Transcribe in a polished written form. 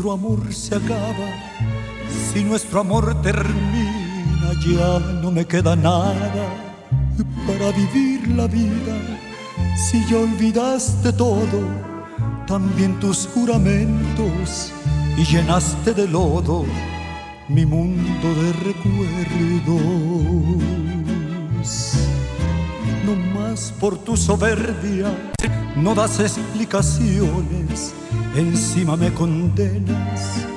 nuestro amor se acaba, si nuestro amor termina, ya no me queda nada para vivir la vida. Si ya olvidaste todo, también tus juramentos, y llenaste de lodo mi mundo de recuerdos. No más por tu soberbia no das explicaciones, encima me condenas